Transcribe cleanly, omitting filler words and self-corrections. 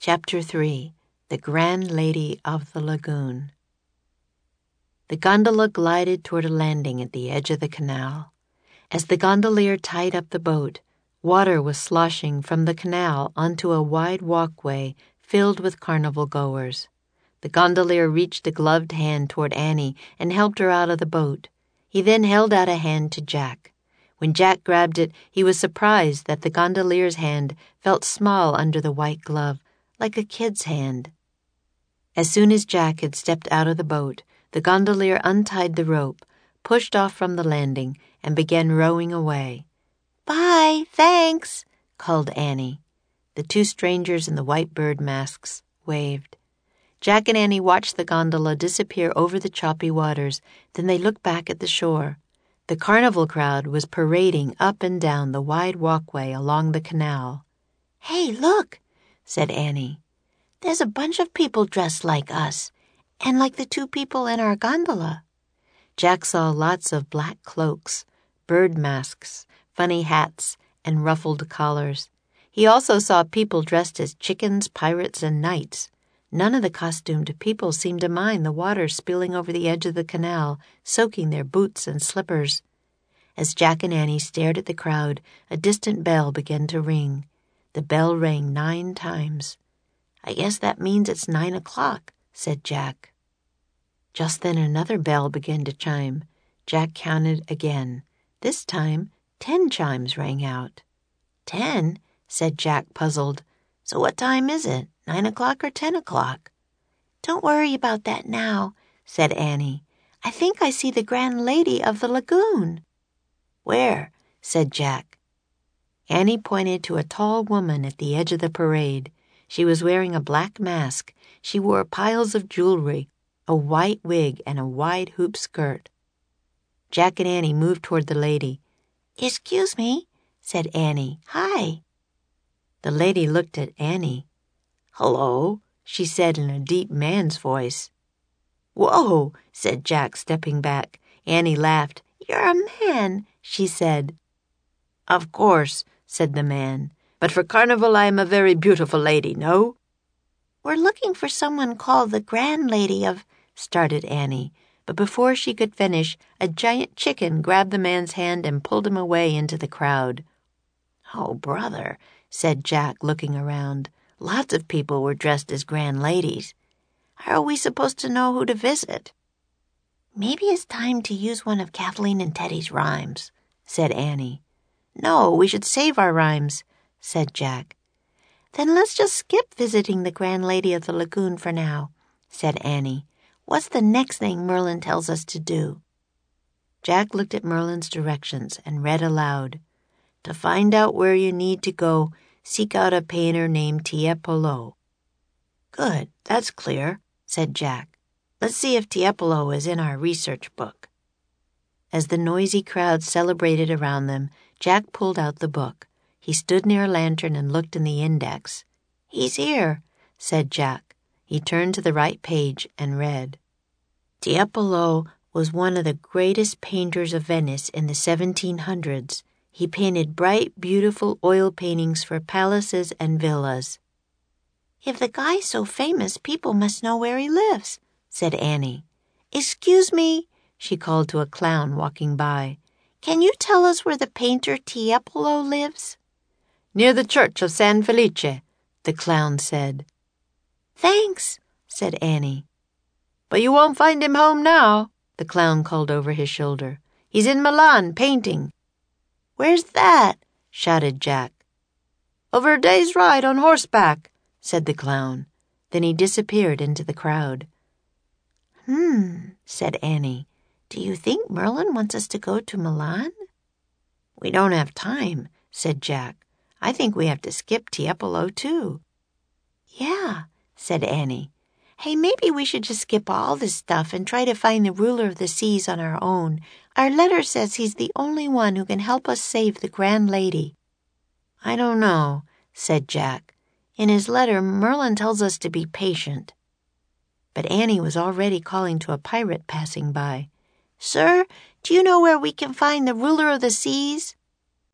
Chapter 3 The Grand Lady of the Lagoon. The gondola glided toward a landing at the edge of the canal. As the gondolier tied up the boat, water was sloshing from the canal onto a wide walkway filled with carnival goers. The gondolier reached a gloved hand toward Annie and helped her out of the boat. He then held out a hand to Jack. When Jack grabbed it, he was surprised that the gondolier's hand felt small under the white glove, like a kid's hand. As soon as Jack had stepped out of the boat, the gondolier untied the rope, pushed off from the landing, and began rowing away. "Bye, thanks," called Annie. The two strangers in the white bird masks waved. Jack and Annie watched the gondola disappear over the choppy waters, then they looked back at the shore. The carnival crowd was parading up and down the wide walkway along the canal. "Hey, look," said Annie. "There's a bunch of people dressed like us, and like the two people in our gondola." Jack saw lots of black cloaks, bird masks, funny hats, and ruffled collars. He also saw people dressed as chickens, pirates, and knights. None of the costumed people seemed to mind the water spilling over the edge of the canal, soaking their boots and slippers. As Jack and Annie stared at the crowd, a distant bell began to ring. The bell rang 9 times. "I guess that means it's 9 o'clock," said Jack. Just then another bell began to chime. Jack counted again. This time 10 chimes rang out. "10?" said Jack, puzzled. "So what time is it, 9 o'clock or 10 o'clock?" "Don't worry about that now," said Annie. "I think I see the Grand Lady of the Lagoon." "Where?" said Jack. Annie pointed to a tall woman at the edge of the parade. She was wearing a black mask. She wore piles of jewelry, a white wig, and a wide hoop skirt. Jack and Annie moved toward the lady. "Excuse me," said Annie. "Hi." The lady looked at Annie. "Hello," she said in a deep man's voice. "Whoa," said Jack, stepping back. Annie laughed. "You're a man," she said. "Of course," said the man. "But for carnival I am a very beautiful lady, no?" "We're looking for someone called the Grand Lady of—" started Annie. But before she could finish, a giant chicken grabbed the man's hand and pulled him away into the crowd. "Oh, brother," said Jack, looking around. "Lots of people were dressed as grand ladies. How are we supposed to know who to visit?" "Maybe it's time to use one of Kathleen and Teddy's rhymes," said Annie. "No, we should save our rhymes," said Jack. "Then let's just skip visiting the Grand Lady of the Lagoon for now," said Annie. "What's the next thing Merlin tells us to do?" Jack looked at Merlin's directions and read aloud. "To find out where you need to go, seek out a painter named Tiepolo." "Good, that's clear," said Jack. "Let's see if Tiepolo is in our research book." As the noisy crowd celebrated around them, Jack pulled out the book. He stood near a lantern and looked in the index. "He's here," said Jack. He turned to the right page and read. "Tiepolo was one of the greatest painters of Venice in the 1700s. He painted bright, beautiful oil paintings for palaces and villas." "If the guy's so famous, people must know where he lives," said Annie. "Excuse me," she called to a clown walking by. "Can you tell us where the painter Tiepolo lives?" "Near the church of San Felice," the clown said. "Thanks," said Annie. "But you won't find him home now," the clown called over his shoulder. "He's in Milan painting." "Where's that?" shouted Jack. "Over a day's ride on horseback," said the clown. Then he disappeared into the crowd. Said Annie. "Do you think Merlin wants us to go to Milan?" "We don't have time," said Jack. "I think we have to skip Tiepolo, too." "Yeah," said Annie. "Hey, maybe we should just skip all this stuff and try to find the ruler of the seas on our own. Our letter says he's the only one who can help us save the Grand Lady." "I don't know," said Jack. "In his letter, Merlin tells us to be patient." But Annie was already calling to a pirate passing by. "Sir, do you know where we can find the ruler of the seas?"